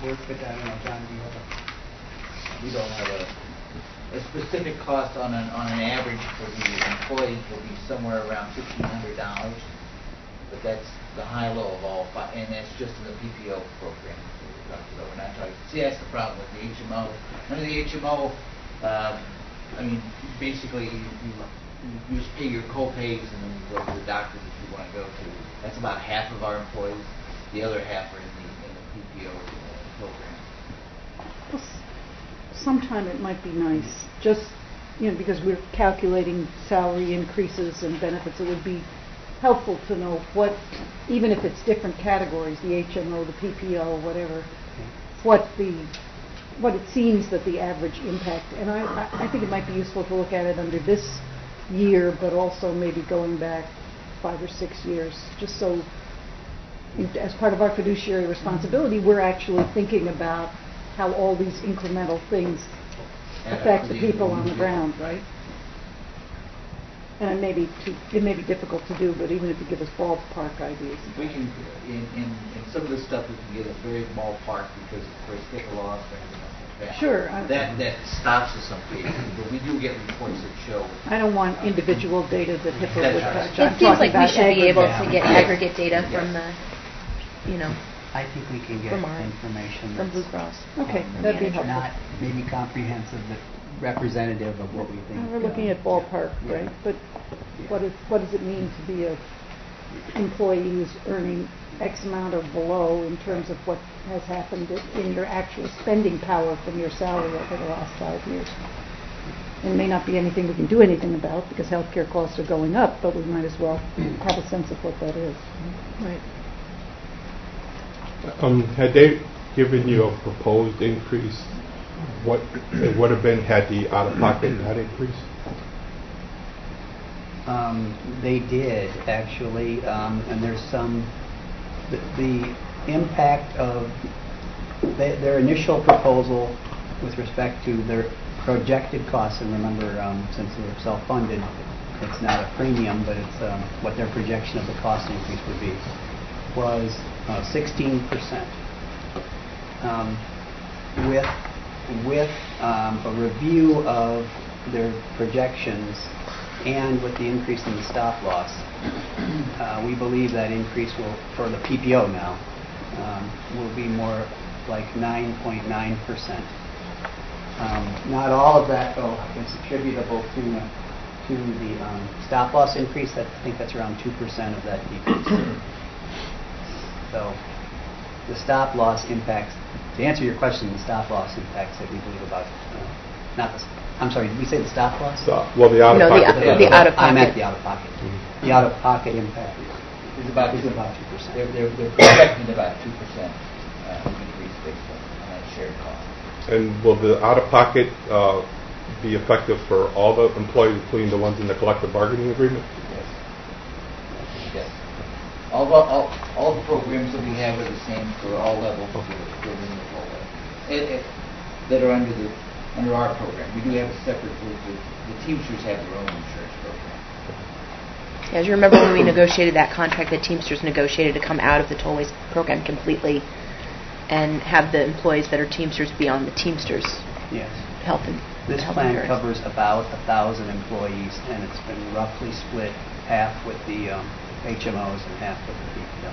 work, but I don't know, John, do you have We don't have a specific cost on an average for the employees will be somewhere around $1,500, but that's the high-low of all five, and that's just in the PPO program. We're not talking. See, that's the problem with the HMO. Under the HMO, I mean, basically you just pay your co-pays and then you go to the doctors if you want to go to. That's about half of our employees. The other half are in the PPO program. Well, sometime it might be nice, just because we're calculating salary increases and benefits. It would be helpful to know what, even if it's different categories, the HMO, the PPO, whatever, what it seems that the average impact. And I think it might be useful to look at it under this year, but also maybe going back 5 or 6 years, just so as part of our fiduciary responsibility, we're actually thinking about how all these incremental things affect the people on the ground, right? And it may be difficult to do, but even if you give us ballpark ideas. We can, in some of this stuff, we can get a very ballpark because, of course, HIPAA laws and everything like that. Sure. That stops us some cases, but we do get reports that show. I don't want individual data that HIPAA would touch. It seems like we should be able to get aggregate data from the, I think we can get information from Blue Cross. Okay, that'd be helpful. Not maybe comprehensive, but representative of what we think. We're looking at ballpark, right? But what does it mean to be a employee who's earning X amount or below in terms of what has happened in your actual spending power from your salary over the last 5 years? It may not be anything we can do anything about because healthcare costs are going up, but we might as well have a sense of what that is. Right. Had they given you a proposed increase? What it would have been had the out-of-pocket not increased? They did, actually, and there's the impact of their initial proposal with respect to their projected costs, and remember, since they're self-funded, it's not a premium, but it's what their projection of the cost increase would be, was 16%. With a review of their projections and with the increase in the stop loss, we believe that increase will, for the PPO now, will be more like 9.9%. Not all of that, though, is attributable to the stop loss increase. I think that's around 2% of that decrease. So the stop loss impacts, to answer your question, the stop loss impacts that we believe about, I'm sorry, did we say the stop loss? Well, the out-of-pocket. No, the out-of-pocket. I meant the out-of-pocket. The out-of-pocket impact is about 2%. They're projecting about 2% increase based on that shared cost. And will the out-of-pocket be effective for all the employees, including the ones in the collective bargaining agreement? Yes. All the programs that we have are the same for all levels of the that are under our program. We do have a separate group. The Teamsters have their own insurance program. Yeah, as you remember when we negotiated that contract, the Teamsters negotiated to come out of the Tollways program completely and have the employees that are Teamsters be on the Teamsters health and this health plan insurance. covers about 1,000 employees, and it's been roughly split half with the HMOs and half with the PPO.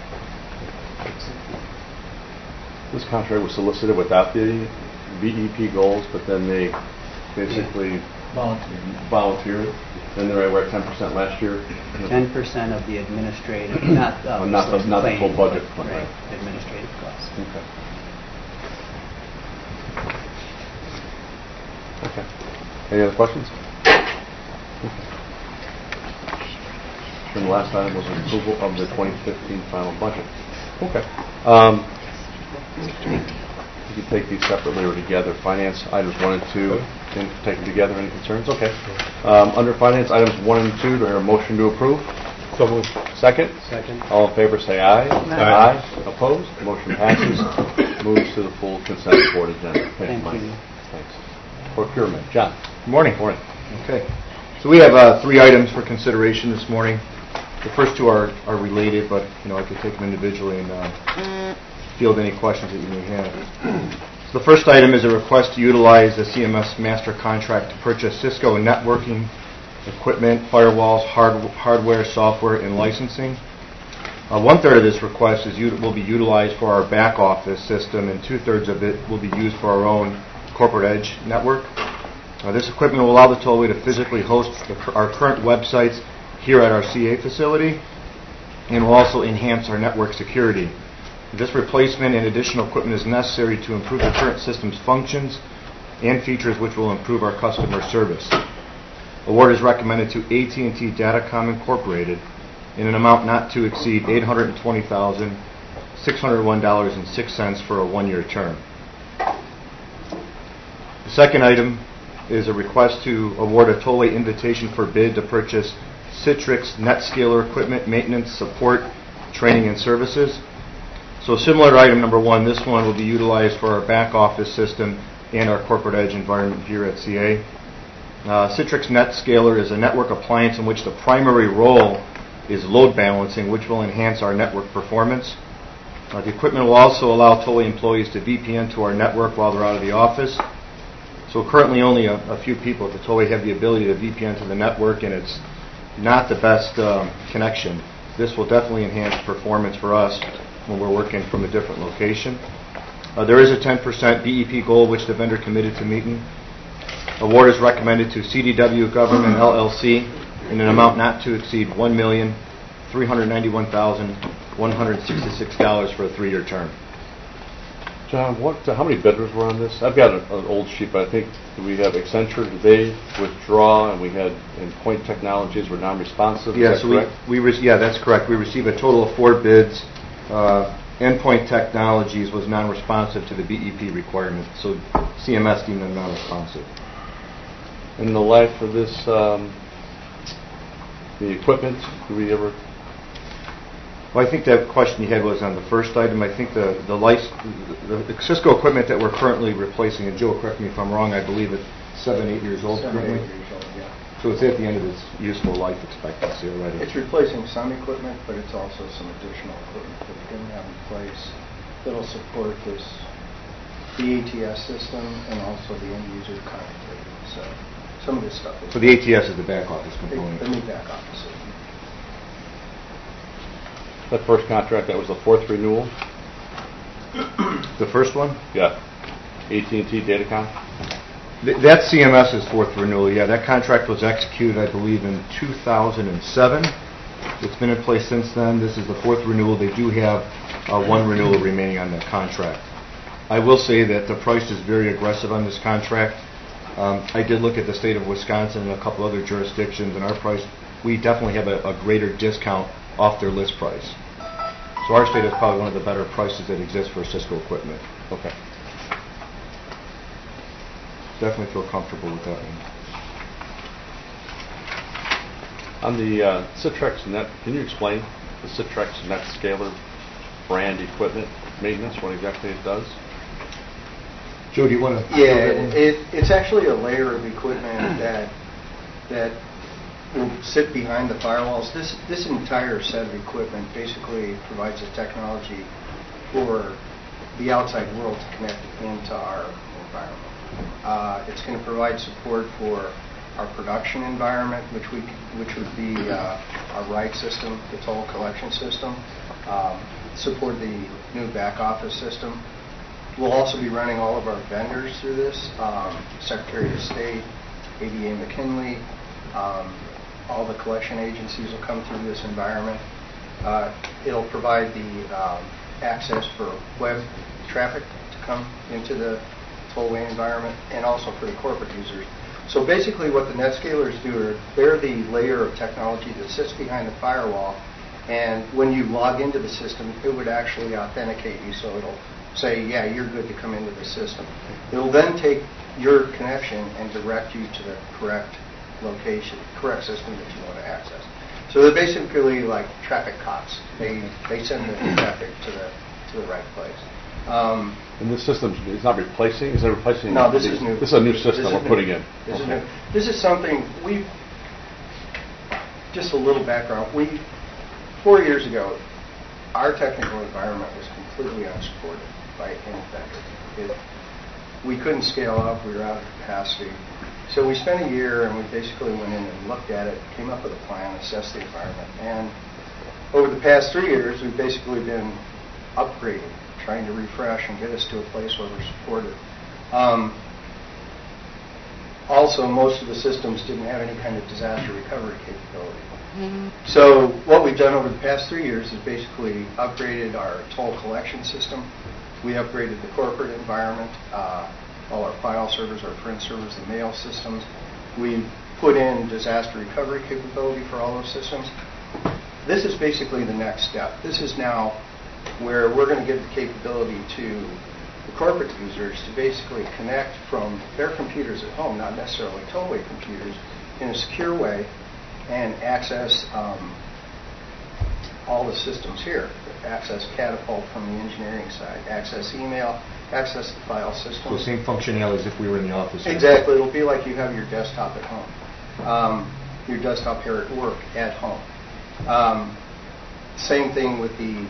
This contract was solicited without the VEP goals, but then they basically volunteered. And they were at 10% last year. 10% of the administrative, not the full budget. Right, administrative costs. Okay. Any other questions? And the last item was approval of the 2015 final budget. Okay. You can take these separately or together. Finance items 1 and 2. Can take them together. Any concerns? Okay. Under finance items 1 and 2, do I hear a motion to approve? So moved. Second? Second. All in favor say aye. Aye. Opposed? Motion passes. Moves to the full consent board agenda. Thank you. Thanks. Procurement. John. Good morning. Morning. Okay. So we have 3 items for consideration this morning. The first 2 are related, but I could take them individually and field any questions that you may have. The first item is a request to utilize the CMS master contract to purchase Cisco networking equipment, firewalls, hardware, software, and licensing. 1/3 of this request will be utilized for our back office system, and 2/3 of it will be used for our own corporate edge network. This equipment will allow the tollway to physically host our current websites here at our CA facility, and will also enhance our network security. This replacement and additional equipment is necessary to improve the current system's functions and features, which will improve our customer service. Award is recommended to AT&T Datacom Incorporated in an amount not to exceed $820,601.06 for a 1-year term. The second item is a request to award a tollway invitation for bid to purchase Citrix NetScaler equipment, maintenance, support, training, and services. So similar to item number 1, this one will be utilized for our back office system and our corporate edge environment here at CA. Citrix NetScaler is a network appliance in which the primary role is load balancing, which will enhance our network performance. The equipment will also allow tollway employees to VPN to our network while they're out of the office. So currently only a few people at the tollway have the ability to VPN to the network, and it's not the best connection. This will definitely enhance performance for us when we're working from a different location. There is a 10% BEP goal which the vendor committed to meeting. Award is recommended to CDW Government LLC in an amount not to exceed $1,391,166 for a 3-year term. John, how many bidders were on this? I've got an old sheet, but I think we have Accenture. Did they withdraw? And we had Endpoint Technologies were non-responsive. Yeah, is that correct? That's correct. We received a total of 4 bids. Endpoint Technologies was non-responsive to the BEP requirement, so CMS deemed them non-responsive. In the life of this, the equipment, do we ever? Well, I think that question you had was on the first item. I think the Cisco equipment that we're currently replacing, and Joe, correct me if I'm wrong, I believe it's 7-8 years old currently. 7 8 years old, yeah. So it's at the end of its useful life expectancy already. It's replacing some equipment, but it's also some additional equipment that we didn't have in place that'll support the ATS system and also the end user connectivity. So some of this stuff. So the ATS is the back office component. The new back office system. That first contract, that was the 4th renewal? The first one? Yeah. AT&T Datacom? That's CMS's 4th renewal, yeah. That contract was executed, I believe, in 2007. It's been in place since then. This is the 4th renewal. They do have 1 renewal remaining on that contract. I will say that the price is very aggressive on this contract. I did look at the state of Wisconsin and a couple other jurisdictions, and our price, we definitely have a greater discount off their list price. So our state is probably one of the better prices that exist for Cisco equipment. Okay. Definitely feel comfortable with that one. On the Citrix Net, can you explain the Citrix NetScaler brand equipment maintenance, what exactly it does? Joe, do you want to? Yeah, it's actually a layer of equipment that will sit behind the firewalls. This entire set of equipment basically provides the technology for the outside world to connect into our environment. It's going to provide support for our production environment, which would be our RIDE system, the toll collection system, support the new back office system. We'll also be running all of our vendors through this, Secretary of State, ADA McKinley, all the collection agencies will come through this environment. It'll provide the access for web traffic to come into the tollway environment and also for the corporate users. So basically what the NetScalers do, they're the layer of technology that sits behind the firewall, and when you log into the system, it would actually authenticate you, so it'll say, yeah, you're good to come into the system. It'll then take your connection and direct you to the correct location, correct system that you want to access. So they're basically like traffic cops. They send the traffic to the right place. And this system is not replacing? Is it replacing? No, this is new. This is a new system we're putting in. This is new. This is something just a little background. 4 years ago, our technical environment was completely unsupported by any vendor. we couldn't scale up. We were out of capacity. So we spent a year, and we basically went in and looked at it, came up with a plan, assessed the environment. And over the past 3 years, we've basically been upgrading, trying to refresh and get us to a place where we're supported. Also, most of the systems didn't have any kind of disaster recovery capability. So what we've done over the past 3 years is basically upgraded our toll collection system. We upgraded the corporate environment, all our file servers, our print servers, the mail systems. We put in disaster recovery capability for all those systems. This is basically the next step. This is now where we're going to give the capability to the corporate users to basically connect from their computers at home, not necessarily tollway computers, in a secure way and access all the systems here. Access Catapult from the engineering side, access email, access the file system. So same functionality as if we were in the office. Exactly. It'll be like you have your desktop at home, your desktop here at work at home. Same thing with the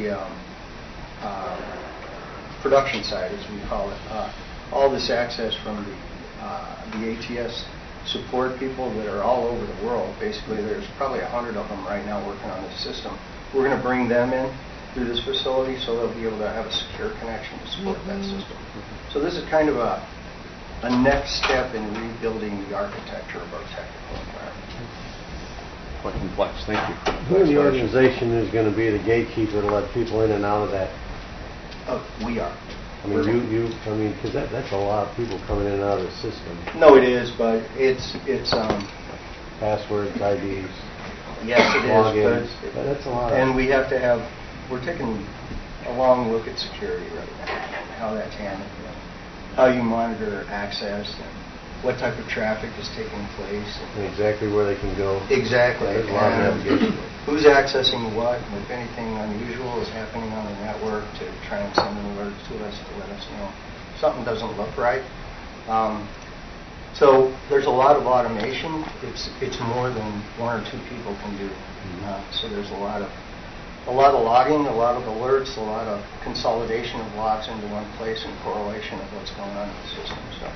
production side, as we call it. All this access from the ATS support people that are all over the world. Basically, there's probably 100 of them right now working on this system. We're going to bring them in through this facility so they'll be able to have a secure connection to support that system. So this is kind of a next step in rebuilding the architecture of our technical environment. Quite complex. Thank you. Who in the organization is going to be the gatekeeper to let people in and out of that? We are. I mean, because that's a lot of people coming in and out of the system. No, it is, but it's passwords, IDs. Yes, it logins, is. But that's a lot. And we have to have. We're taking a long look at security right now, and how that's handled, how you monitor access, and what type of traffic is taking place, and exactly where they can go. Exactly. There's a lot of navigation. Who's accessing what, and if anything unusual is happening on the network, to try and send an alert to us to let us know something doesn't look right. So there's a lot of automation. It's more than 1 or 2 people can do. So there's a lot of logging, a lot of alerts, a lot of consolidation of logs into one place and correlation of what's going on in the system. So.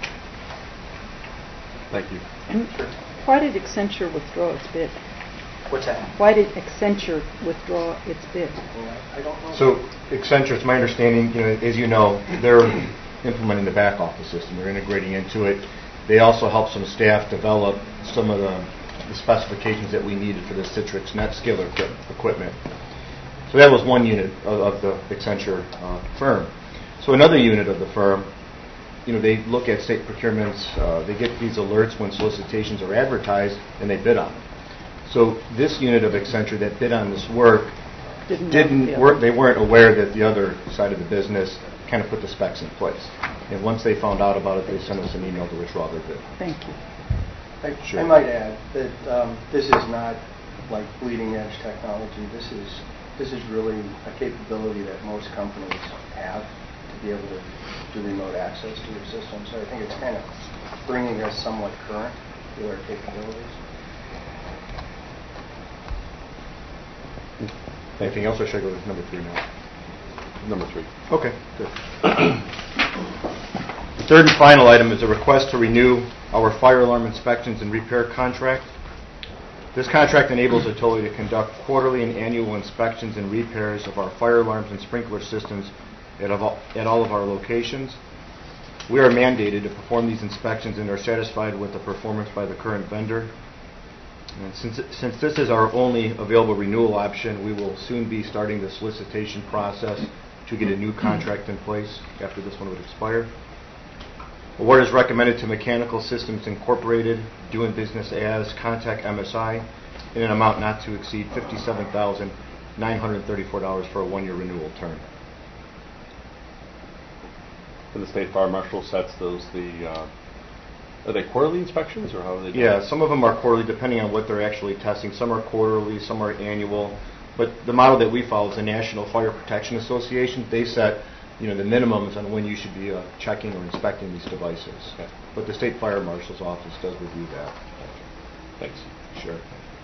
Thank you. Sure. Why did Accenture withdraw its bid? What's that? Why did Accenture withdraw its bid? I don't know. So Accenture, it's my understanding, as you know, they're implementing the back office system. They're integrating into it. They also help some staff develop some of the specifications that we needed for the Citrix NetScaler equipment. So that was one unit of the Accenture firm. So another unit of the firm, they look at state procurements, they get these alerts when solicitations are advertised, and they bid on them. So this unit of Accenture that bid on this work didn't work. They weren't aware that the other side of the business kind of put the specs in place. And once they found out about it, they sent us an email to withdraw their bid. Thank you. I might add that this is not like bleeding edge technology. This is really a capability that most companies have to be able to do remote access to your system. So I think it's kind of bringing us somewhat current with our capabilities. Anything else, or should I go to number 3 now? Number 3. Okay, good. The third and final item is a request to renew our fire alarm inspections and repair contract. This contract enables Atoli to conduct quarterly and annual inspections and repairs of our fire alarms and sprinkler systems at all of our locations. We are mandated to perform these inspections and are satisfied with the performance by the current vendor. And since this is our only available renewal option, we will soon be starting the solicitation process to get a new contract in place after this one would expire. Award is recommended to Mechanical Systems Incorporated, doing business as Contact MSI, in an amount not to exceed $57,934 for a 1-year renewal term. And the State Fire Marshal sets those, are they quarterly inspections, or how are they doing? Yeah, some of them are quarterly depending on what they're actually testing. Some are quarterly, some are annual. But the model that we follow is the National Fire Protection Association. They set the minimums on when you should be checking or inspecting these devices. Okay. But the State Fire Marshal's office does review that. Thanks. Sure.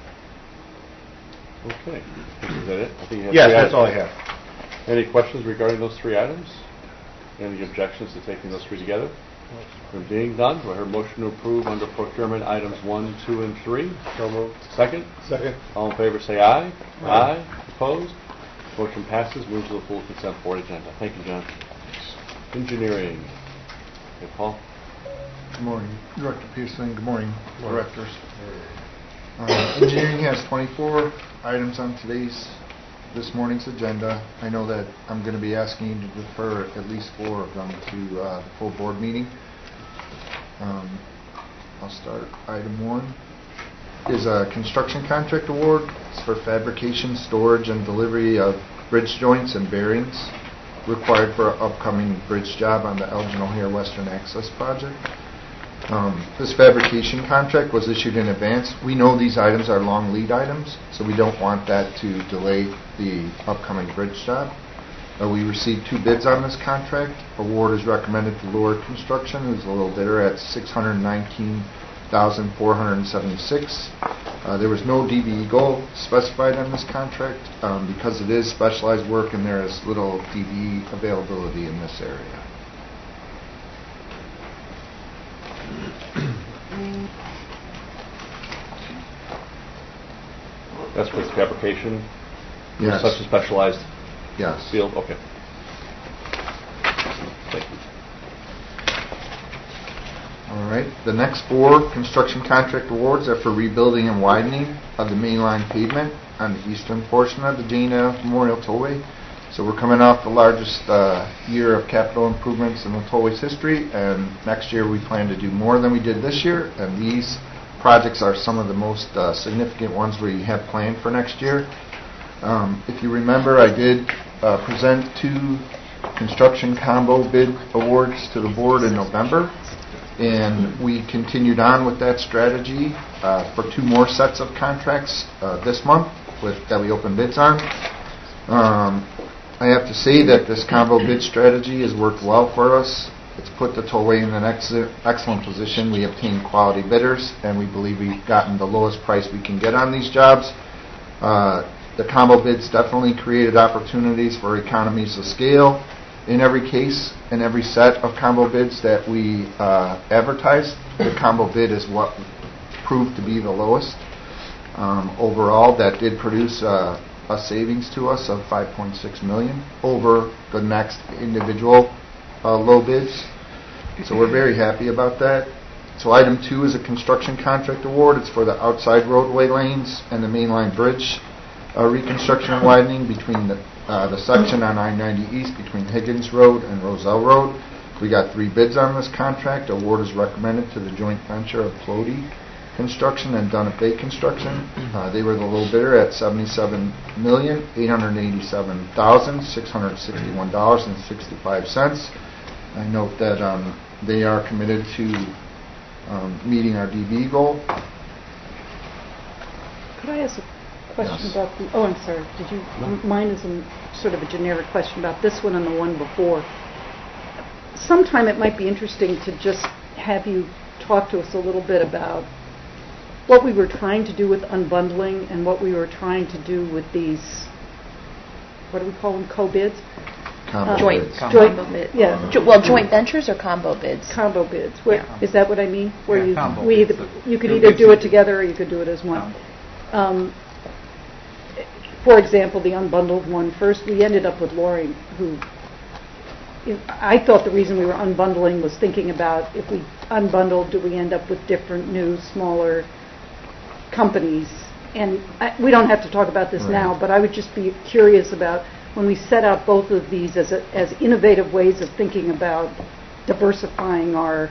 Okay. Is that it? I think you have Yes, three that's items. all I have. Any questions regarding those 3 items? Any objections to taking those three together? From being done, do I hear a motion to approve under procurement items 1, 2, and 3? So moved. Second? Second. All in favor say aye. Aye. Opposed? Motion passes. Moves to the full consent board agenda. Thank you, John. Engineering. Okay, Paul? Good morning, Director Peterson. Good morning, directors. Engineering has 24 items on this morning's agenda. I know that I'm going to be asking you to defer at least 4 of them to the full board meeting. I'll start. Item 1 is a construction contract award. It's for fabrication, storage, and delivery of bridge joints and bearings required for an upcoming bridge job on the Elgin O'Hare Western Access Project. This fabrication contract was issued in advance. We know these items are long lead items, so we don't want that to delay the upcoming bridge job. We received 2 bids on this contract. Award is recommended to Lohr Construction, who's a little bidder, at $619,476. There was no DBE goal specified on this contract because it is specialized work and there is little DBE availability in this area. That's with fabrication? Yes. Such a specialized Yes. field? Okay. Thank you. All right. The next 4 construction contract awards are for rebuilding and widening of the mainline pavement on the eastern portion of the Jane F. Memorial Tollway. So we're coming off the largest year of capital improvements in the tollway's history, and next year we plan to do more than we did this year, and these projects are some of the most significant ones we have planned for next year. If you remember, I did present 2 construction combo bid awards to the board in November, and we continued on with that strategy for 2 more sets of contracts this month that we opened bids on. I have to say that this combo bid strategy has worked well for us. It's put the tollway in an excellent position. We obtained quality bidders, and we believe we've gotten the lowest price we can get on these jobs. The combo bids definitely created opportunities for economies of scale. In every case, in every set of combo bids that we advertised, the combo bid is what proved to be the lowest. Overall, that did produce a savings to us of $5.6 million over the next individual low bids. So we're very happy about that. So item 2 is a construction contract award. It's for the outside roadway lanes and the mainline bridge reconstruction and widening between the section on I-90 East between Higgins Road and Roselle Road. We got 3 bids on this contract. Award is recommended to the joint venture of Plody Construction and Dunn Bay Construction. They were the low bidder at $77,887,661.65. I note that they are committed to meeting our DB goal. Could I ask a question Yes. about the... Oh, I'm sorry. Did you... Mine is sort of a generic question about this one and the one before. Sometime it might be interesting to just have you talk to us a little bit about what we were trying to do with unbundling and what we were trying to do with these, what do we call them, co-bids? Joint Joint, yeah. Joint ventures or combo bids? Combo bids. Is that what I mean? Where combo you bids. could either do it together or you could do it as one. For example, the unbundled one first, we ended up with Lori, who I thought the reason we were unbundling was thinking about if we unbundled, do we end up with different new, smaller companies? And we don't have to talk about this now, but I would just be curious about when we set out both of these as innovative ways of thinking about diversifying our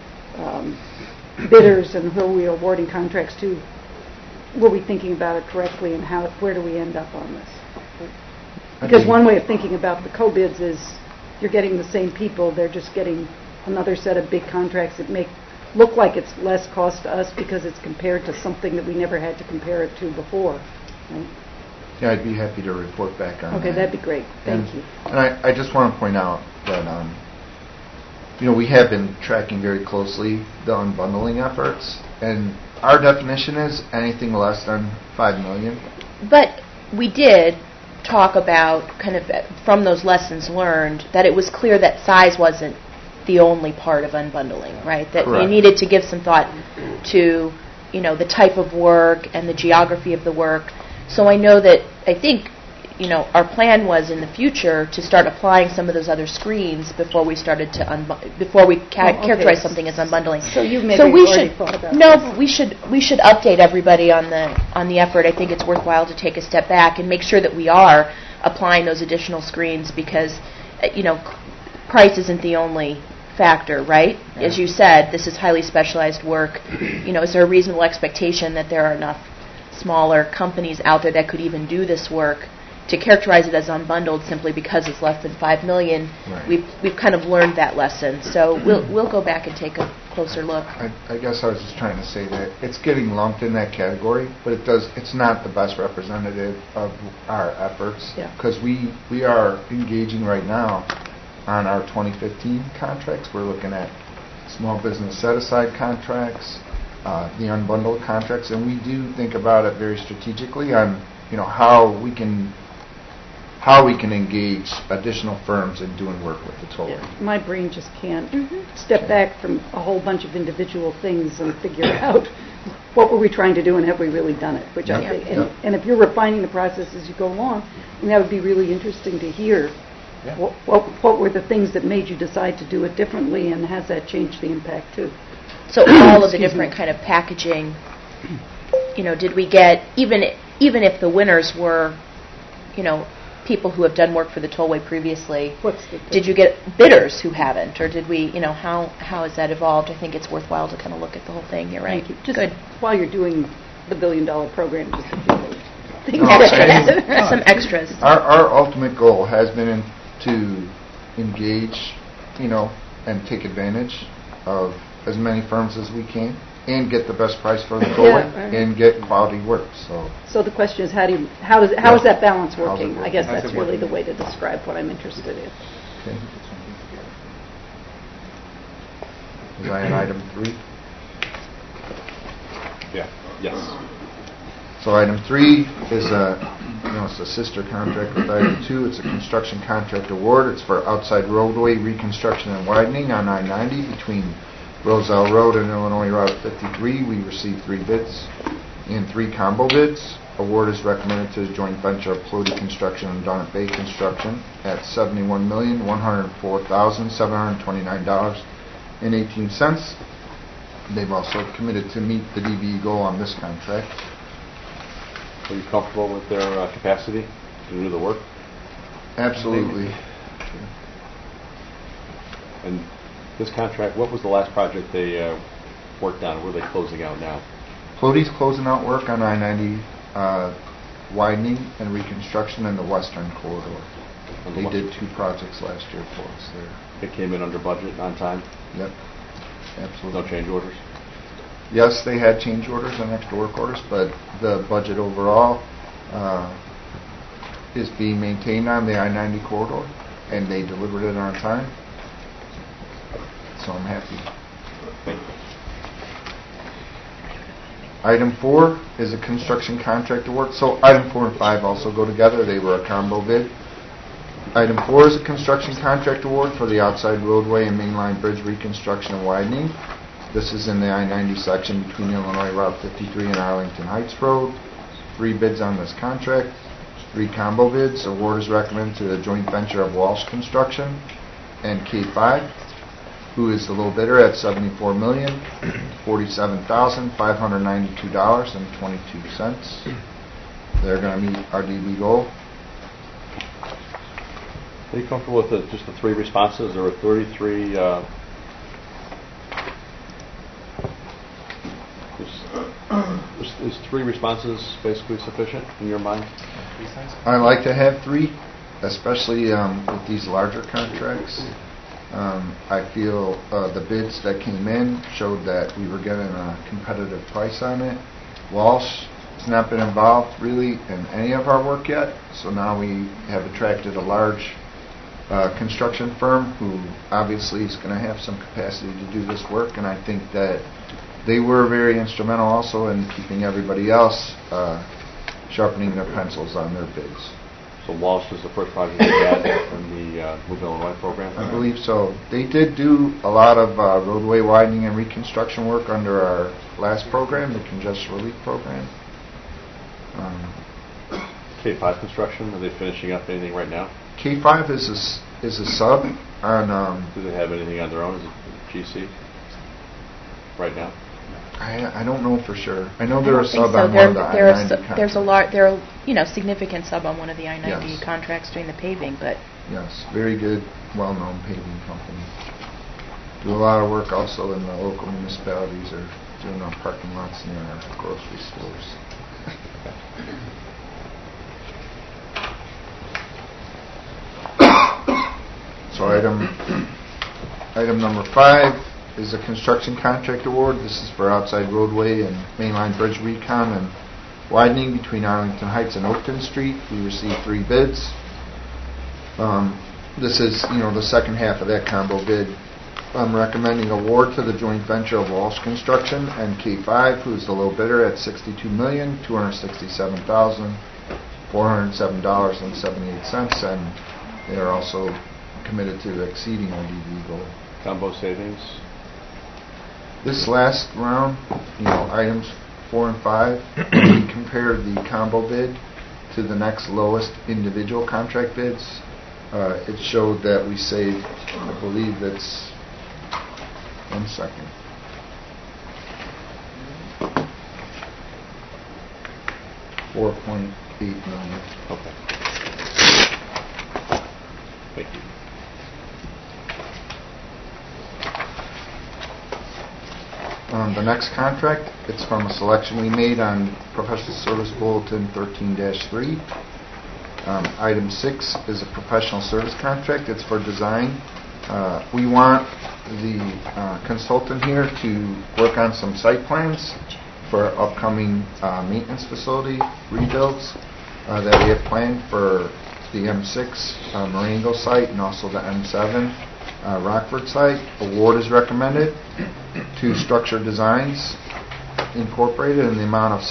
bidders and who we are awarding contracts to, were we thinking about it correctly, and where do we end up on this? Because one way of thinking about the co-bids is you're getting the same people, they're just getting another set of big contracts that make look like it's less cost to us because it's compared to something that we never had to compare it to before. Right? Yeah, I'd be happy to report back on that. Okay, that'd be great. Thank you. And I just want to point out that we have been tracking very closely the unbundling efforts, and our definition is anything less than $5 million. But we did talk about kind of from those lessons learned that it was clear that size wasn't the only part of unbundling, right? That Correct. we needed to give some thought to, the type of work and the geography of the work. So I think, our plan was in the future to start applying some of those other screens before we started to characterize something as unbundling. So you maybe already thought about but we should update everybody on the effort. I think it's worthwhile to take a step back and make sure that we are applying those additional screens because, price isn't the only factor, right? Yeah. As you said, this is highly specialized work. Is there a reasonable expectation that there are enough smaller companies out there that could even do this work to characterize it as unbundled simply because it's less than $5 million? Right. We've kind of learned that lesson. So we'll go back and take a closer look. I guess I was just trying to say that it's getting lumped in that category, but it's not the best representative of our efforts because we are engaging right now on our 2015 contracts. We're looking at small business set-aside contracts, the unbundled contracts, and we do think about it very strategically on how we can engage additional firms in doing work with the toll. My brain just can't step back from a whole bunch of individual things and figure out what were we trying to do and have we really done it. Which I think, and if you're refining the process as you go along, that would be really interesting to hear. What were the things that made you decide to do it differently, and has that changed the impact too? So all of the different kind of packaging, did we get even if the winners were, people who have done work for the tollway previously? Did you get bidders who haven't, or did we? How has that evolved? I think it's worthwhile to kind of look at the whole thing. You're right. Thank you. Just good. While you're doing the $1 billion program, just a few things. Extras. Some extras. Our ultimate goal has been to engage, and take advantage of as many firms as we can and get the best price for the tollway and get quality work. So the question is, how is that balance working? I guess that's really the way to describe what I'm interested in. Okay. Is I on item 3? Yeah. Yes. So item 3 is it's a sister contract with item 2. It's a construction contract award. It's for outside roadway reconstruction and widening on I-90 between Roselle Road and Illinois Route 53. We received 3 bids and 3 combo bids. Award is recommended to the joint venture of Plody Construction and Donnet Bay Construction at $71,104,729.18. They've also committed to meet the DBE goal on this contract. Are you comfortable with their capacity to do the work? Absolutely. And this contract, what was the last project they worked on? Where are they closing out now? Plody's closing out work on I-90 widening and reconstruction in the western corridor. They did 2 projects last year for us there. It came in under budget, on time? Yep. Absolutely. No change orders? Yes, they had change orders and extra work orders, but the budget overall is being maintained on the I-90 corridor, and they delivered it on time. So I'm happy. Thank you. Item 4 is a construction contract award. So item 4 and 5 also go together. They were a combo bid. Item 4 is a construction contract award for the outside roadway and mainline bridge reconstruction and widening. This is in the I-90 section between Illinois Route 53 and Arlington Heights Road. 3 bids on this contract, 3 combo bids. Award is recommended to the joint venture of Walsh Construction and K5, who is the low bidder at $74,047,592.22. They're going to meet our DB goal. Are you comfortable with just the 3 responses? There were 33. Is 3 responses basically sufficient in your mind? I like to have 3, especially with these larger contracts. I feel the bids that came in showed that we were getting a competitive price on it. Walsh has not been involved really in any of our work yet, so now we have attracted a large construction firm who obviously is going to have some capacity to do this work, and I think that they were very instrumental also in keeping everybody else sharpening their pencils on their bids. So Walsh was the first project they had in the Move Illinois program? I believe so. They did do a lot of roadway widening and reconstruction work under our last program, the congestion relief program. K5 construction, are they finishing up anything right now? K5 is a sub on. Do they have anything on their own? Is it GC right now? I don't know for sure. I know they're a sub so. on one of the I-90 There's a significant sub on one of the I-90 Yes. contracts doing the paving, but Yes, very good, well-known paving company. Do a lot of work also in the local municipalities or doing our parking lots near our grocery stores. So item number 5 is a construction contract award. This is for outside roadway and mainline bridge recon and widening between Arlington Heights and Oakton Street. We received 3 bids. This is, the second half of that combo bid. I'm recommending award to the joint venture of Walsh Construction and K5, who is the low bidder at $62,267,407.78, and they are also committed to exceeding our DB goal. Combo savings? This last round, items 4 and 5, we compared the combo bid to the next lowest individual contract bids. It showed that we saved, I believe it's, 1 second. $4.8 million. Okay. Thank you. The next contract, it's from a selection we made on Professional Service Bulletin 13-3. Item 6 is a professional service contract. It's for design. We want the consultant here to work on some site plans for upcoming maintenance facility rebuilds that we have planned for the M6 Marengo site and also the M7 Rockford site. Award is recommended to Structure Designs Incorporated in the amount of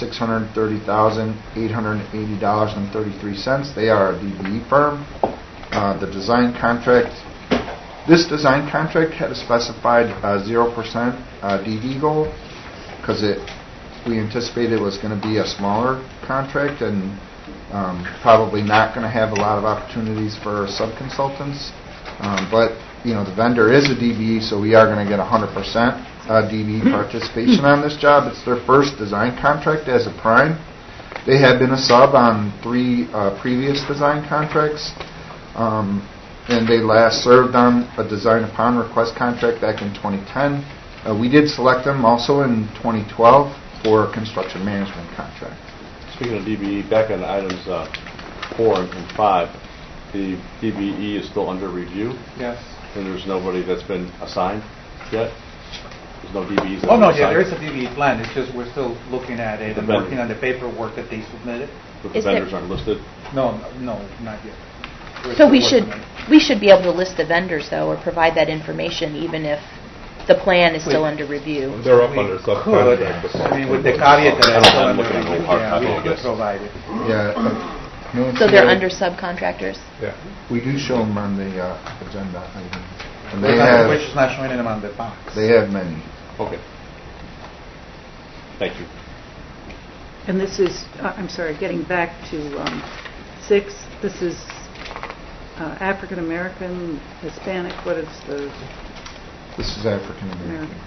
$630,880.33. They are a DBE firm. The design contract, this design contract had a specified 0% DB goal because we anticipated it was going to be a smaller contract and probably not going to have a lot of opportunities for sub-consultants. But the vendor is a DBE, so we are going to get 100% DBE participation on this job. It's their first design contract as a prime. They had been a sub on 3 previous design contracts, and they last served on a design upon request contract back in 2010. We did select them also in 2012 for a construction management contract. Speaking of DBE, back on items 4 and 5, the DBE is still under review? Yes. And there's nobody that's been assigned yet? There's no DBEs that Oh, no, assigned? there is a DBE plan. It's just we're still looking at it and working on the paperwork that they submitted. But the vendors aren't listed? No, not yet. so we should be able to list the vendors though, or provide that information even if the plan is still under review. They're up under subcontract. With the caveat that it's still I'm under looking at review, no hard copy, I we could guess. provide it. Yeah. So they're under subcontractors? Yeah. We do show them on the agenda item. And Which is not showing them on the box. They have many. Okay. Thank you. And this is, I'm sorry, getting back to 6, this is African American, Hispanic, what is the... This is African American.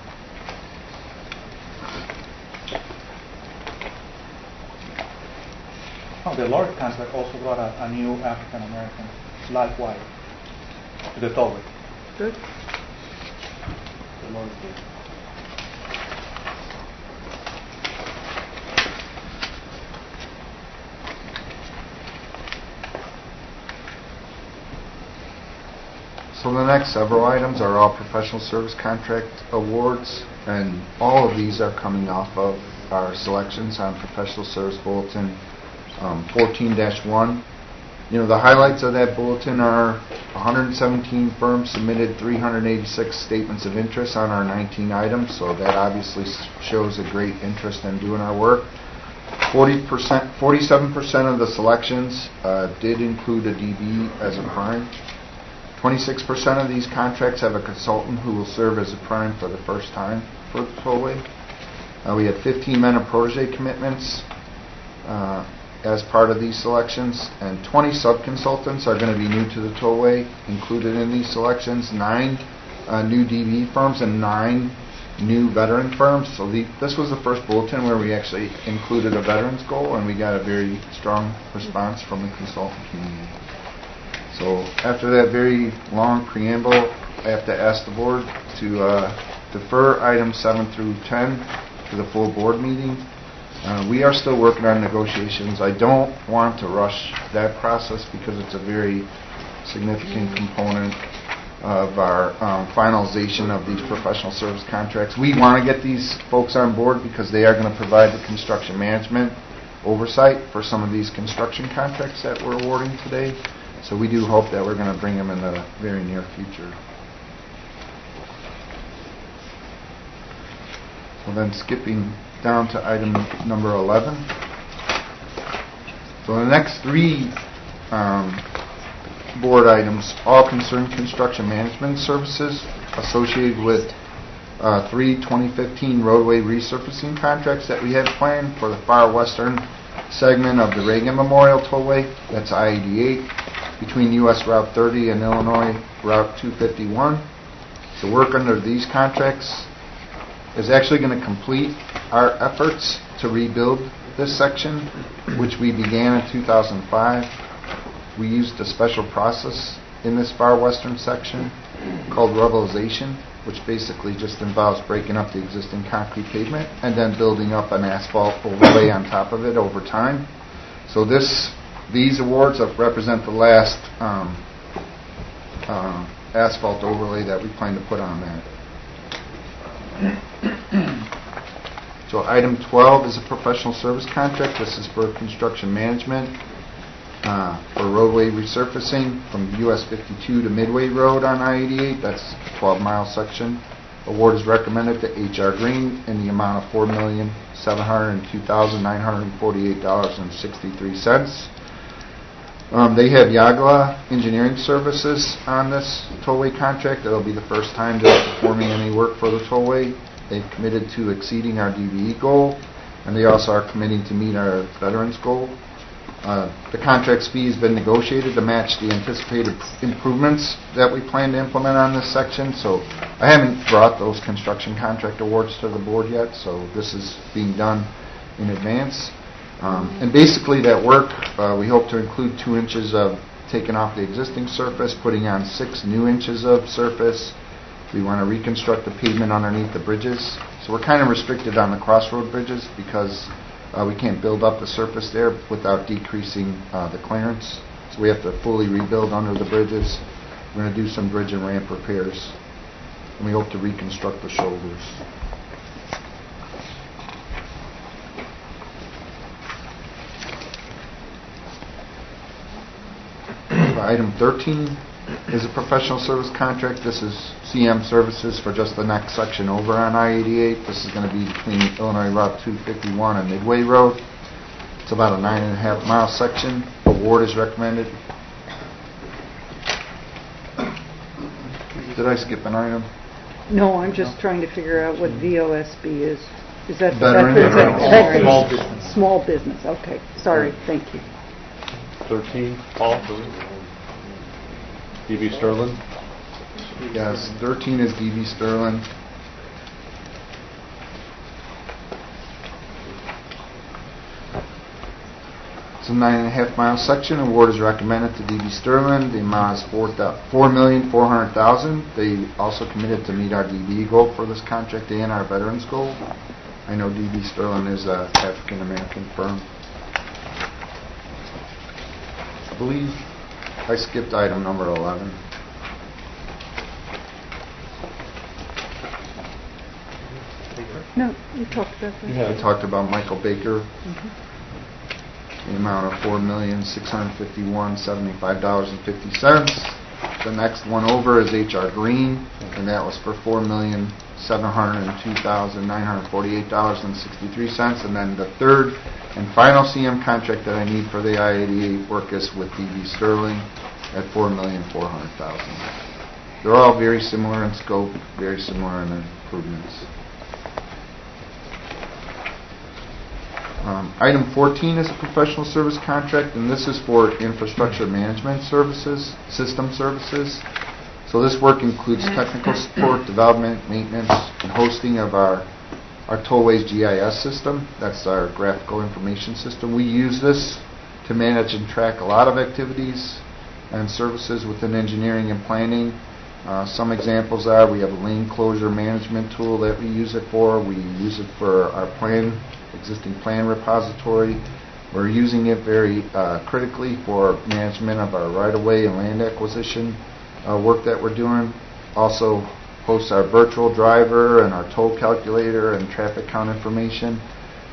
Oh, the Lord contract also brought a new African American, life white, to the tollway. Good. The Lord did. So the next several items are all professional service contract awards, and all of these are coming off of our selections on Professional Service Bulletin 14-1. The highlights of that bulletin are 117 firms submitted 386 statements of interest on our 19 items, so that obviously shows a great interest in doing our work. 47% of the selections did include a DB as a prime. 26% of these contracts have a consultant who will serve as a prime for the first time for the tollway. We had 15 men of protege commitments as part of these selections, and 20 sub-consultants are going to be new to the tollway included in these selections, 9 new DB firms and 9 new veteran firms. So this was the first bulletin where we actually included a veterans goal, and we got a very strong response from the consultant community. So after that very long preamble, I have to ask the board to defer items 7 through 10 to the full board meeting. We are still working on negotiations. I don't want to rush that process because it's a very significant component of our finalization of these professional service contracts. We want to get these folks on board because they are going to provide the construction management oversight for some of these construction contracts that we're awarding today. So we do hope that we're going to bring them in the very near future. So then skipping down to item number 11. So the next 3 board items all concern construction management services associated with 3 2015 roadway resurfacing contracts that we had planned for the far western segment of the Reagan Memorial Tollway. That's I-88 between U.S. Route 30 and Illinois Route 251. So work under these contracts is actually going to complete our efforts to rebuild this section, which we began in 2005. We used a special process in this far western section called rubblization, which basically just involves breaking up the existing concrete pavement and then building up an asphalt overlay on top of it over time. So these awards represent the last asphalt overlay that we plan to put on that. So item 12 is a professional service contract. This is for construction management for roadway resurfacing from US 52 to Midway Road on I-88. That's a 12-mile section. Award is recommended to HR Green in the amount of $4,702,948.63. They have Yagla Engineering Services on this tollway contract. It'll be the first time they're performing any work for the tollway. They've committed to exceeding our DBE goal, and they also are committing to meet our veterans goal. The contract's fee has been negotiated to match the anticipated improvements that we plan to implement on this section. So I haven't brought those construction contract awards to the board yet, so this is being done in advance. And basically that work, we hope to include 2 inches of taking off the existing surface, putting on 6 new inches of surface. We want to reconstruct the pavement underneath the bridges. So we're kind of restricted on the crossroad bridges because we can't build up the surface there without decreasing the clearance. So we have to fully rebuild under the bridges. We're going to do some bridge and ramp repairs. And we hope to reconstruct the shoulders. Item 13 is a professional service contract. This is CM services for just the next section over on I-88. This is going to be between Illinois Route 251 and Midway Road. It's about a 9.5-mile section. Award is recommended. Did I skip an item? No, I'm just trying to figure out what VOSB is. Is that Veteran Small business. Small business. Okay. Sorry. Thank you. 13, Paul? D.B. Sterling? Yes, 13 is D.B. Sterling. It's a 9.5-mile section. Award is recommended to D.B. Sterling. The amount is $4,400,000. They also committed to meet our DB goal for this contract and our veterans goal. I know D.B. Sterling is an African-American firm. I believe I skipped item number 11. No, you talked about that. Yeah, I talked about Michael Baker. The amount of $4,651,75.50. The next one over is HR Green, and that was for $4,702,948.63. And then the third And final CM contract that I need for the I-88 work is with DB Sterling at $4,400,000. They're all very similar in scope, very similar in improvements. Item 14 is a professional service contract, and this is for infrastructure management services, system services. So this work includes technical support, development, maintenance, and hosting of our Tollways GIS system. That's our graphical information system. We use this to manage and track a lot of activities and services within engineering and planning. Some examples are we have a lane closure management tool that we use it for. We use it for our existing plan repository. We're using it very critically for management of our right-of-way and land acquisition work that we're doing. Also hosts our virtual driver and our toll calculator and traffic count information.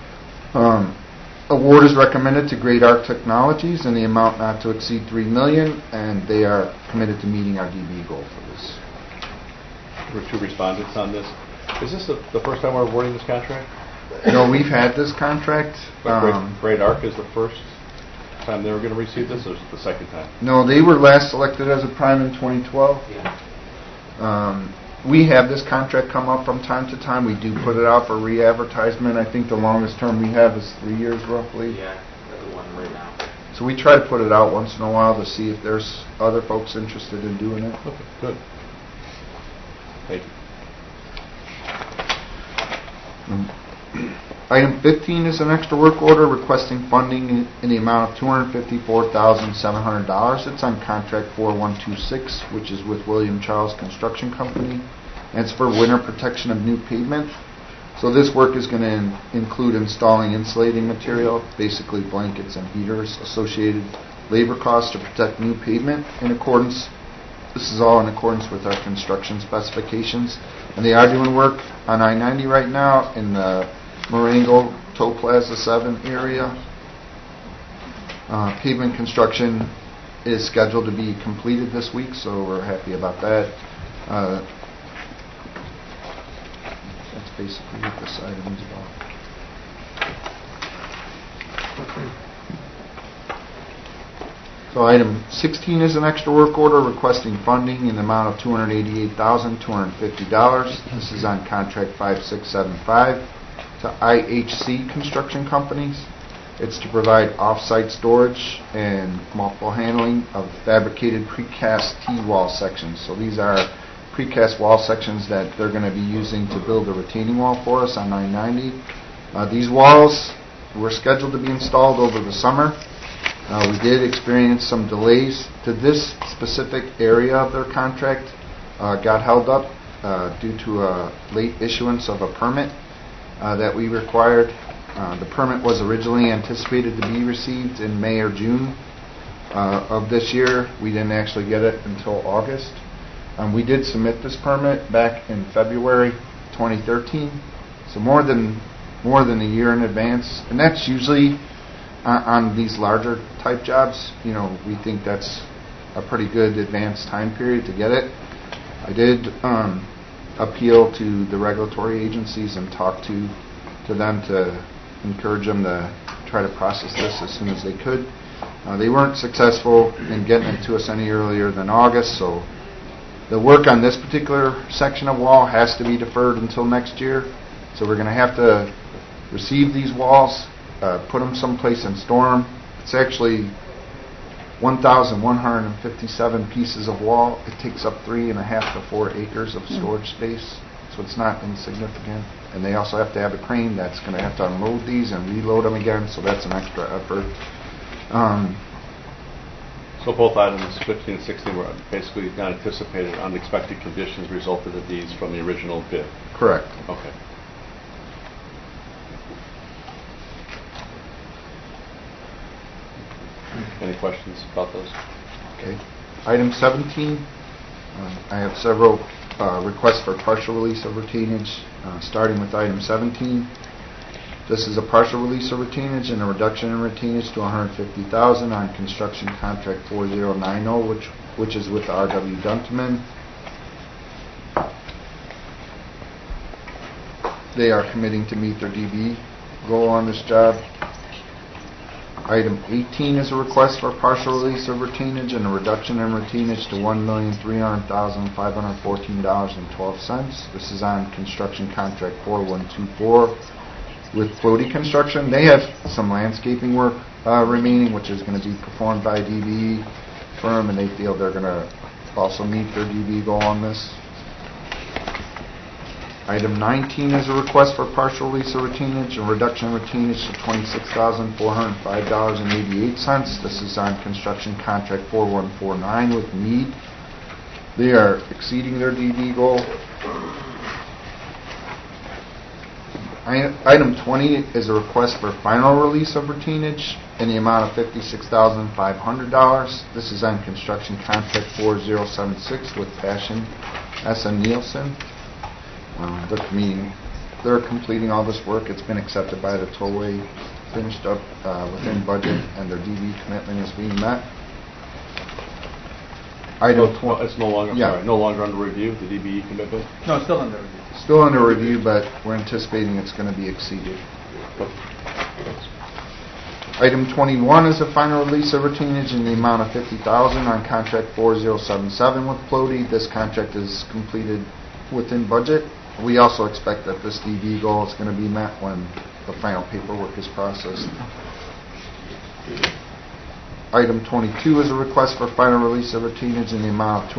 Award is recommended to Great Arc Technologies in the amount not to exceed $3 million, and they are committed to meeting our DB goal for this. There were 2 respondents on this. Is this the first time we're awarding this contract? No, we've had this contract. Great Arc is the first time they were going to receive this, or is it the second time? No, they were last selected as a prime in 2012. Yeah. We have this contract come up from time to time. We do put it out for re-advertisement. I think the longest term we have is 3 years roughly. Yeah, that's the one right now. So we try to put it out once in a while to see if there's other folks interested in doing it. Okay, good. Thank you. Item 15 is an extra work order requesting funding in the amount of $254,700. It's on contract 4126, which is with William Charles Construction Company, and it's for winter protection of new pavement. So this work is going to include installing insulating material, basically blankets and heaters, associated labor costs to protect new pavement This is all in accordance with our construction specifications. And they are doing work on I-90 right now in the Marengo Toll Plaza 7 area. Pavement construction is scheduled to be completed this week, so we're happy about that. That's basically what this item is about. So item 16 is an extra work order requesting funding in the amount of $288,250. This is on contract 5675 to IHC Construction Companies. It's to provide off-site storage and multiple handling of fabricated precast T-wall sections. So these are precast wall sections that they're going to be using to build a retaining wall for us on I-90. These walls were scheduled to be installed over the summer. We did experience some delays to this specific area of their contract. Got held up due to a late issuance of a permit that we required. The permit was originally anticipated to be received in May or June of this year. We didn't actually get it until August. We did submit this permit back in February 2013, so more than a year in advance, and that's usually on these larger type jobs. You know, we think that's a pretty good advanced time period to get it. I did appeal to the regulatory agencies and talk to them to encourage them to try to process this as soon as they could. They weren't successful in getting it to us any earlier than August, so the work on this particular section of wall has to be deferred until next year. So we're going to have to receive these walls, put them someplace and store them. It's actually 1,157 pieces of wall. It takes up 3.5 to 4 acres of storage space, so it's not insignificant. And they also have to have a crane that's going to have to unload these and reload them again, so that's an extra effort. So both items, 15 and 16, were basically not anticipated, unexpected conditions resulted in these from the original bid? Correct. Okay. Any questions about those? Okay. Item 17, I have several requests for partial release of retainage, starting with item 17. This is a partial release of retainage and a reduction in retainage to $150,000 on construction contract 4090, which is with R.W. Dunteman. They are committing to meet their DB goal on this job. Item 18 is a request for partial release of retainage and a reduction in retainage to $1,300,514.12. This is on construction contract 4124 with Floaty Construction. They have some landscaping work remaining, which is going to be performed by a DBE firm, and they feel they're going to also meet their DBE goal on this. Item 19 is a request for partial release of retainage and reduction in retainage to $26,405.88. This is on construction contract 4149 with Mead. They are exceeding their DB goal. Item 20 is a request for final release of retainage in the amount of $56,500. This is on construction contract 4076 with Fashion S.M. Nielsen. They're completing all this work. It's been accepted by the tollway, finished up within budget, and their DB commitment is being met. It's no longer under review, the DBE commitment? No, it's still under review. Still under review, but we're anticipating it's going to be exceeded. Item 21 is a final release of retainage in the amount of $50,000 on contract 4077 with Floaty. This contract is completed within budget. We also expect that this DB goal is going to be met when the final paperwork is processed. Item 22 is a request for final release of retainage in the amount of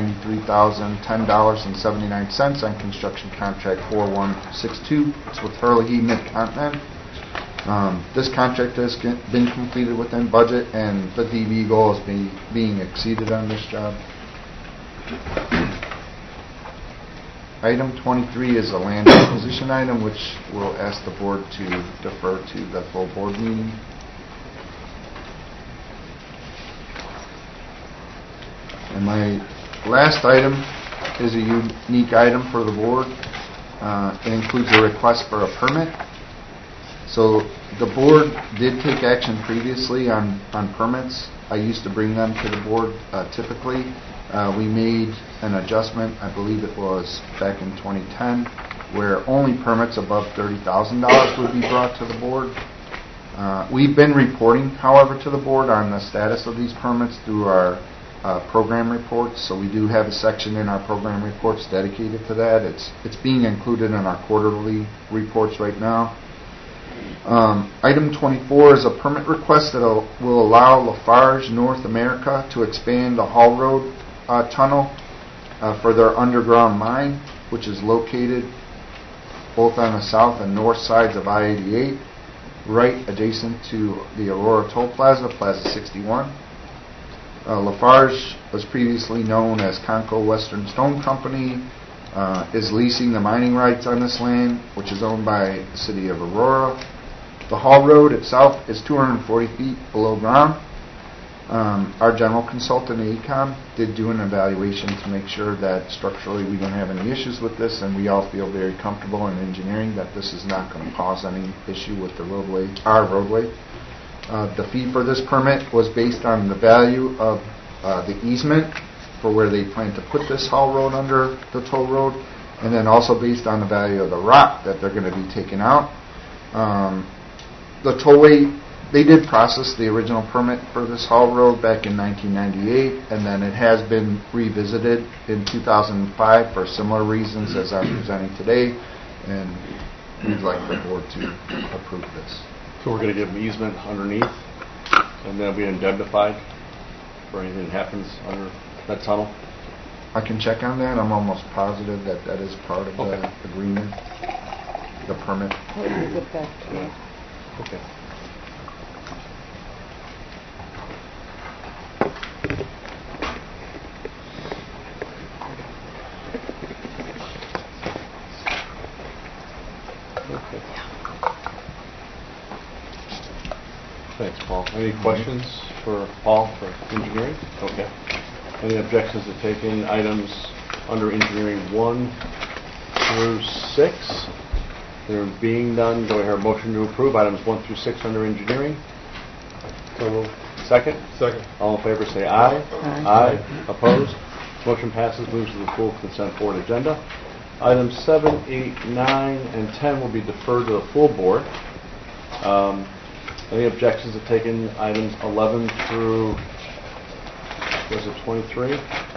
$293,010.79 on construction contract 4162. It's with Hurley Mid-Continent. This contract has been completed within budget, and the DB goal is being exceeded on this job. Item 23 is a land acquisition item, which we'll ask the board to defer to the full board meeting. And my last item is a unique item for the board. It includes a request for a permit. So the board did take action previously on permits. I used to bring them to the board typically. We made an adjustment, I believe it was back in 2010, where only permits above $30,000 would be brought to the board. We've been reporting, however, to the board on the status of these permits through our program reports. So we do have a section in our program reports dedicated to that. It's being included in our quarterly reports right now. Item 24 is a permit request that will allow Lafarge North America to expand the Hall Road tunnel for their underground mine, which is located both on the south and north sides of I-88, right adjacent to the Aurora Toll Plaza, Plaza 61. Lafarge was previously known as Conco Western Stone Company, is leasing the mining rights on this land, which is owned by the city of Aurora. The Hall Road itself is 240 feet below ground. Our general consultant, AECOM, did do an evaluation to make sure that structurally we don't have any issues with this, and we all feel very comfortable in engineering that this is not going to cause any issue with the roadway, our roadway. The fee for this permit was based on the value of the easement for where they plan to put this Hall Road under the toll road, and then also based on the value of the rock that they're going to be taking out. The tollway, they did process the original permit for this Hall Road back in 1998, and then it has been revisited in 2005 for similar reasons as I'm presenting today, and we'd like the board to approve this. So we're going to give them easement underneath, and then be indemnified for anything that happens under that tunnel? I can check on that. I'm almost positive that that is part of the agreement, the permit. We'll get back to that. Okay. Thanks, Paul. Any questions for Paul for engineering? Okay. Any objections to taking items under engineering 1 through 6? There being none, do I hear a motion to approve items 1 through 6 under engineering? So moved. Second? Second. All in favor say aye. Aye. Opposed? Motion passes, moves to the full consent board agenda. Items 7, 8, 9, and 10 will be deferred to the full board. Any objections to taking items 11 through, was it 23?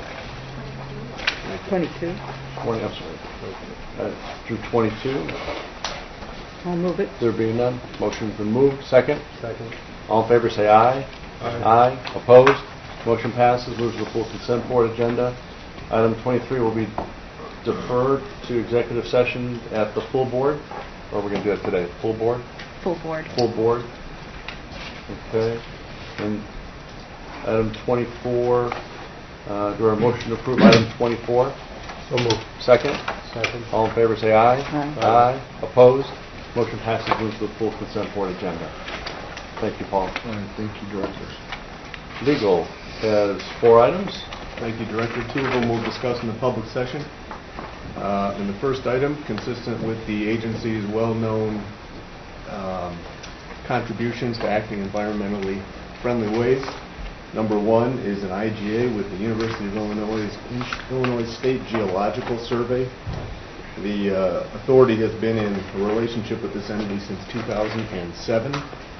22. 20, I'm sorry. Through 22? I'll move it. There being none, motion's been moved. Second? Second. All in favor say aye. Aye. Opposed? Motion passes. Moves to the full consent board agenda. Item 23 will be deferred to executive session at the full board. Or are we going to do it today? Full board? Full board. Full board. Okay. And item 24, do I have a motion to approve item 24? So moved. Second? Second. All in favor say aye. Aye. Opposed? Motion passes. Moves to the full consent board agenda. Thank you, Paul. All right, thank you, directors. Legal has 4 items. Thank you, Director. 2 of them we'll discuss in the public session. And the first item, consistent with the agency's well-known contributions to acting environmentally friendly ways. Number 1 is an IGA with the University of Illinois State Geological Survey. The authority has been in a relationship with this entity since 2007,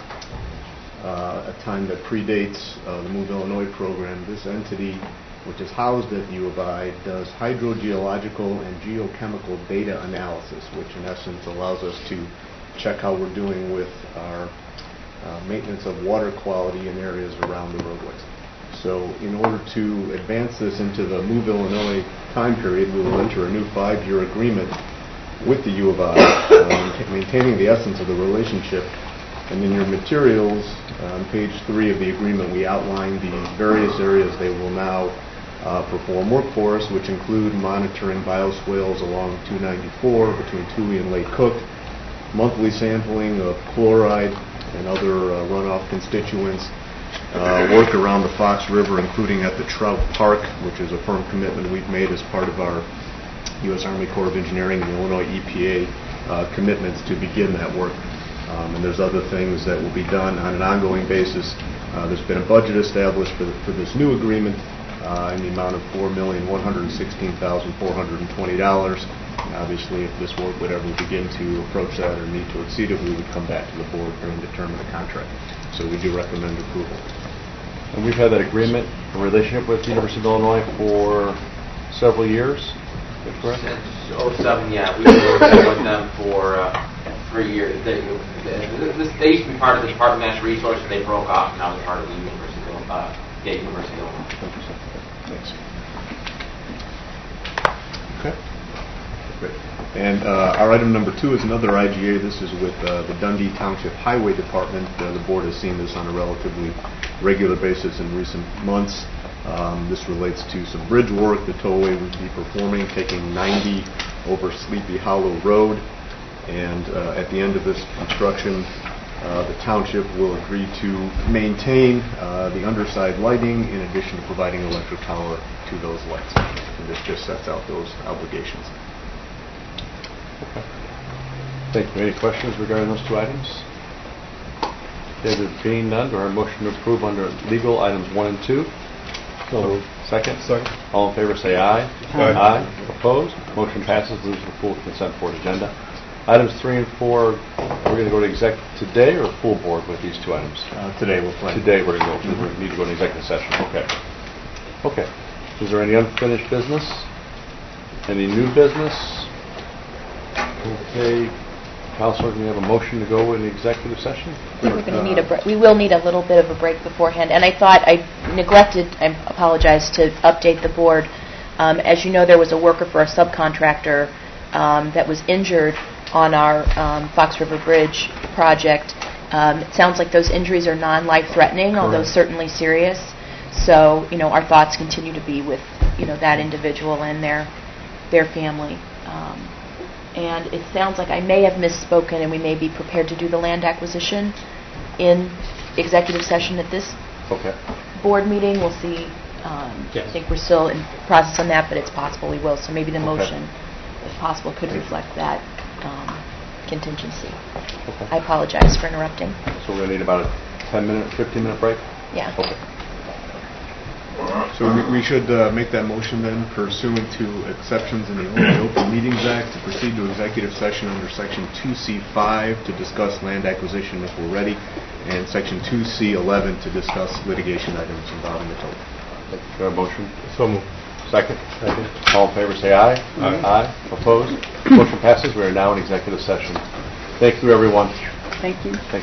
a time that predates the Move Illinois program. This entity, which is housed at U of I, does hydrogeological and geochemical data analysis, which in essence allows us to check how we're doing with our maintenance of water quality in areas around the roadways. So in order to advance this into the Move Illinois time period, we will enter a new 5-year agreement with the U of I, maintaining the essence of the relationship. And in your materials, on page 3 of the agreement, we outline the various areas they will now perform work for us, which include monitoring bioswales along 294 between Toohey and Lake Cook, monthly sampling of chloride and other runoff constituents, work around the Fox River, including at the Trout Park, which is a firm commitment we've made as part of our U.S. Army Corps of Engineering and the Illinois EPA commitments to begin that work. And there's other things that will be done on an ongoing basis. There's been a budget established for this new agreement in the amount of $4,116,420. Obviously, if this work would ever begin to approach that or need to exceed it, we would come back to the board and determine the contract. So we do recommend approval. And we've had that agreement, a relationship with the University of Illinois for several years. Is that correct? Since 07, yeah. We've been working with them for 3 years. They used to be part of the Department of Natural Resources. They broke off, and now they're part of the University of Illinois. University of Illinois. Thanks. Okay. Great. And our item number 2 is another IGA. This is with the Dundee Township Highway Department. The board has seen this on a relatively regular basis in recent months. This relates to some bridge work the tollway would be performing, taking 90 over Sleepy Hollow Road. And at the end of this construction, the township will agree to maintain the underside lighting in addition to providing electric power to those lights. And this just sets out those obligations. Okay. Thank you. Any questions regarding those 2 items? Okay, there being none, do I have a motion to approve under legal items 1 and 2? So second? Second. All in favor say aye. Aye. Opposed? Motion passes. Moves to the full consent board agenda. Items 3 and 4, are we going to go to exec today or full board with these 2 items? Today we'll plan. Today we're going to go. We need to go to executive session. Okay. Okay. Is there any unfinished business? Any new business? Okay. Counselor, do we have a motion to go in executive session? I think we're going to need a break. We will need a little bit of a break beforehand. And I thought I neglected, I apologize, to update the board. As you know, there was a worker for a subcontractor that was injured on our Fox River Bridge project. It sounds like those injuries are non-life-threatening, although certainly serious. So, our thoughts continue to be with, that individual and their family. And it sounds like I may have misspoken, and we may be prepared to do the land acquisition in executive session at this board meeting. We'll see. I think we're still in process on that, but it's possible we will. So maybe the motion, if possible, could reflect that contingency. Okay. I apologize for interrupting. So we're going to need about a 10-minute, 15-minute break? Yeah. Okay. So we should make that motion then pursuant to exceptions in the Illinois Open Meetings Act to proceed to executive session under Section 2C5 to discuss land acquisition if we're ready, and Section 2C11 to discuss litigation items involving the toll. Do I have a motion? So moved. Second? Second. All in favor, say aye. Aye. Opposed? Motion passes. We are now in executive session. Thank you, everyone. Thank you.